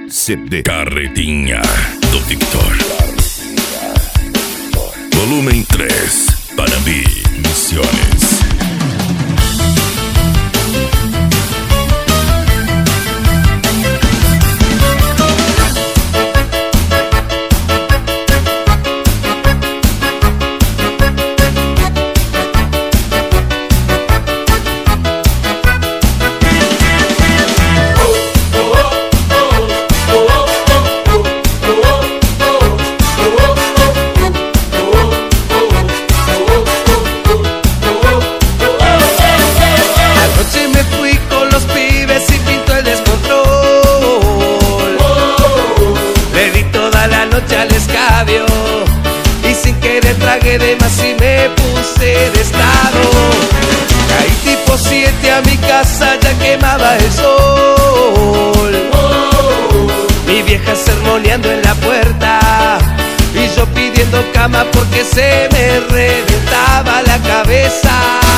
CD Carretinha do Victor. Volumen 3, Panambi Misiones. Al escabio y sin querer tragué de más y me puse de estado. Caí tipo 7 a mi casa, ya quemaba el sol. Mi vieja sermoneando en la puerta y yo pidiendo cama porque se me reventaba la cabeza.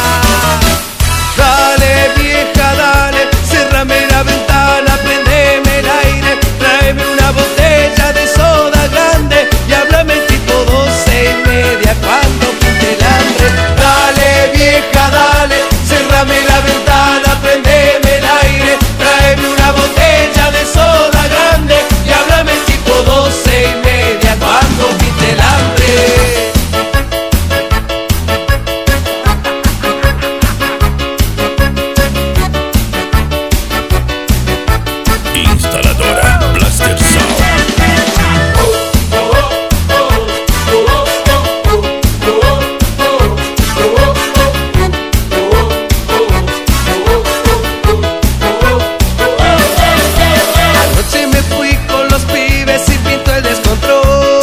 Dale vieja, dale, cérrame la ventana, prendeme el aire, tráeme una botella de soda grande y háblame tipo 12:30 cuando pinte el hambre. Dale vieja, dale, cérrame la ventana, prendeme el aire, tráeme una botella de soda grande y háblame tipo 12:30 cuando pinte el hambre. Instaladora Blaster Sound. Anoche me fui con los pibes y pinto el descontrol.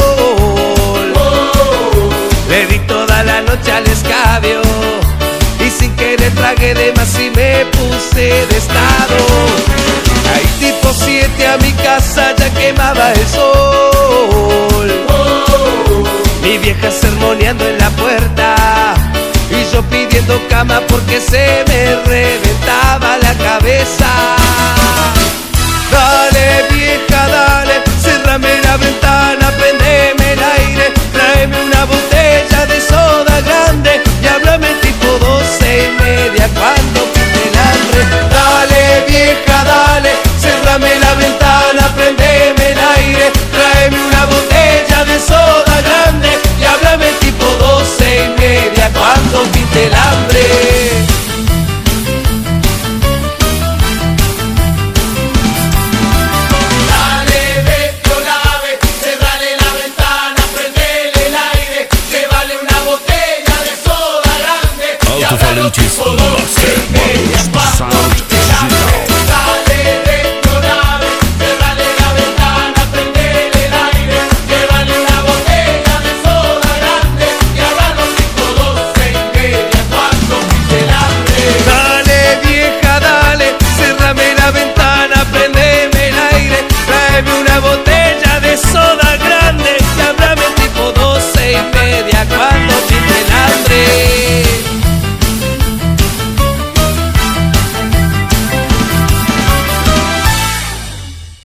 Le di toda la noche al escabio y sin querer tragué de más y me puse de estado. Ahí tipo 7 a mi casa, ya quemaba el sol. Mi vieja sermoneando en la puerta y yo pidiendo cama porque se me reventaba la cabeza. Dale vieja, dale, cérrame la ventana, prendeme el aire, tráeme una botella de soda grande y háblame tipo 12:30 cuando pinte el hambre. Dale vieja, dale, cérrame la ventana, prendeme el aire, tráeme una botella de soda grande y háblame tipo 12:30 cuando pinte el hambre. Alto-falantes Master Modular.